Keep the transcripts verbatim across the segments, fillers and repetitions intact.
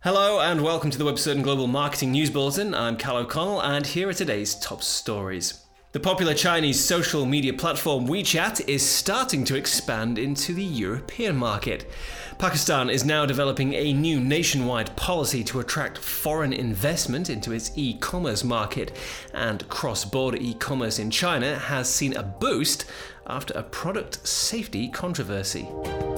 Hello and welcome to the WebCertain Global Marketing News Bulletin. I'm Cal O'Connell and here are today's top stories. The popular Chinese social media platform WeChat is starting to expand into the European market. Pakistan is now developing a new nationwide policy to attract foreign investment into its e-commerce market, and cross-border e-commerce in China has seen a boost after a product safety controversy.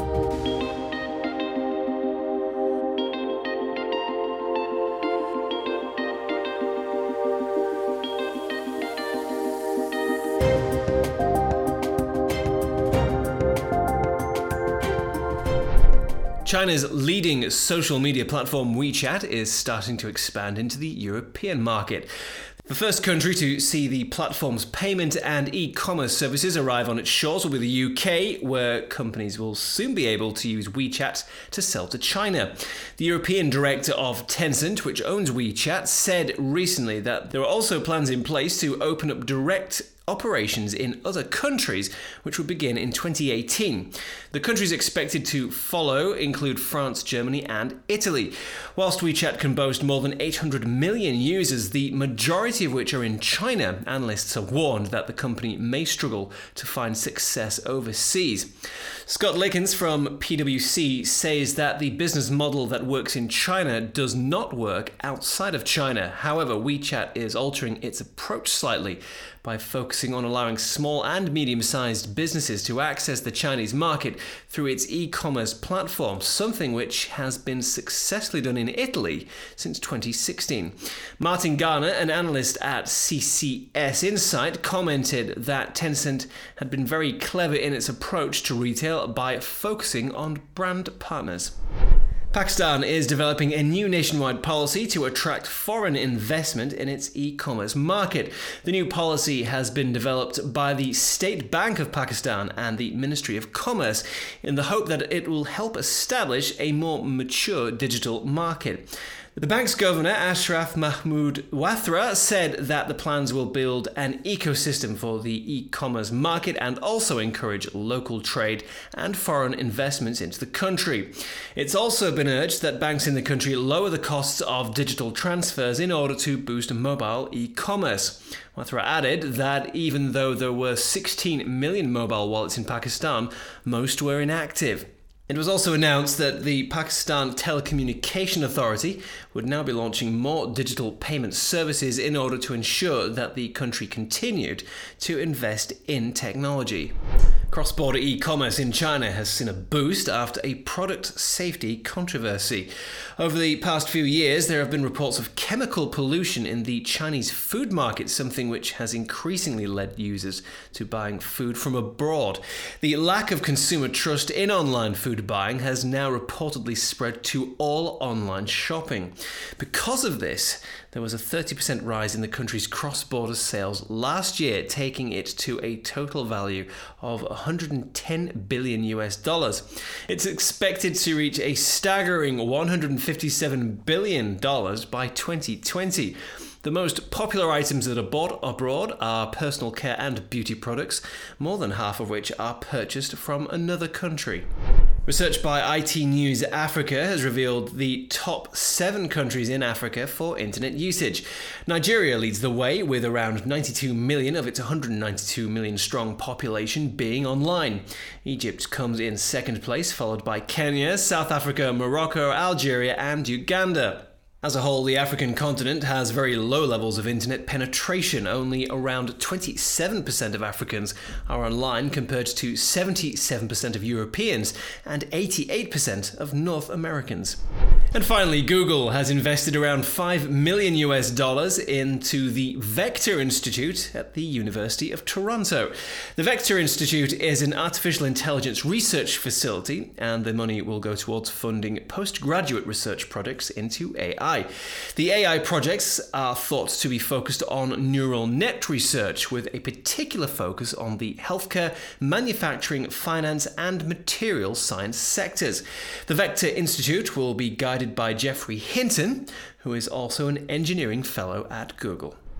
China's leading social media platform WeChat is starting to expand into the European market. The first country to see the platform's payment and e-commerce services arrive on its shores will be the U K, where companies will soon be able to use WeChat to sell to China. The European director of Tencent, which owns WeChat, said recently that there are also plans in place to open up direct operations in other countries, which will begin in twenty eighteen. The countries expected to follow include France, Germany, and Italy. Whilst WeChat can boast more than eight hundred million users, the majority of which are in China, analysts are warned that the company may struggle to find success overseas. Scott Lickens from P W C says that the business model that works in China does not work outside of China. However, WeChat is altering its approach slightly by focusing on allowing small and medium-sized businesses to access the Chinese market through its e-commerce platform, something which has been successfully done in Italy since twenty sixteen. Martin Garner, an analyst at C C S Insight, commented that Tencent had been very clever in its approach to retail by focusing on brand partners. Pakistan is developing a new nationwide policy to attract foreign investment in its e-commerce market. The new policy has been developed by the State Bank of Pakistan and the Ministry of Commerce in the hope that it will help establish a more mature digital market. The bank's governor, Ashraf Mahmood Wathra, said that the plans will build an ecosystem for the e-commerce market and also encourage local trade and foreign investments into the country. It's also been urged that banks in the country lower the costs of digital transfers in order to boost mobile e-commerce. Wathra added that even though there were sixteen million mobile wallets in Pakistan, most were inactive. It was also announced that the Pakistan Telecommunication Authority would now be launching more digital payment services in order to ensure that the country continued to invest in technology. Cross-border e-commerce in China has seen a boost after a product safety controversy. Over the past few years, there have been reports of chemical pollution in the Chinese food market, something which has increasingly led users to buying food from abroad. The lack of consumer trust in online food buying has now reportedly spread to all online shopping. Because of this, there was a thirty percent rise in the country's cross-border sales last year, taking it to a total value of one hundred ten billion U S dollars. It's expected to reach a staggering one hundred fifty-seven billion dollars by twenty twenty. The most popular items that are bought abroad are personal care and beauty products, more than half of which are purchased from another country. Research by I T News Africa has revealed the top seven countries in Africa for internet usage. Nigeria leads the way with around ninety-two million of its one hundred ninety-two million strong population being online. Egypt comes in second place, followed by Kenya, South Africa, Morocco, Algeria, and Uganda. As a whole, the African continent has very low levels of internet penetration. Only around twenty-seven percent of Africans are online compared to seventy-seven percent of Europeans and eighty-eight percent of North Americans. And finally, Google has invested around five million U S dollars into the Vector Institute at the University of Toronto. The Vector Institute is an artificial intelligence research facility, and the money will go towards funding postgraduate research projects into A I. The A I projects are thought to be focused on neural net research, with a particular focus on the healthcare, manufacturing, finance, and material science sectors. The Vector Institute will be guided by Geoffrey Hinton, who is also an engineering fellow at Google.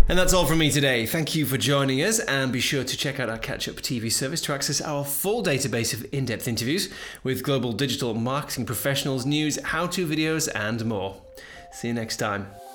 And that's all from me today. Thank you for joining us, and be sure to check out our Catch Up T V service to access our full database of in-depth interviews with global digital marketing professionals, news, how-to videos, and more. See you next time.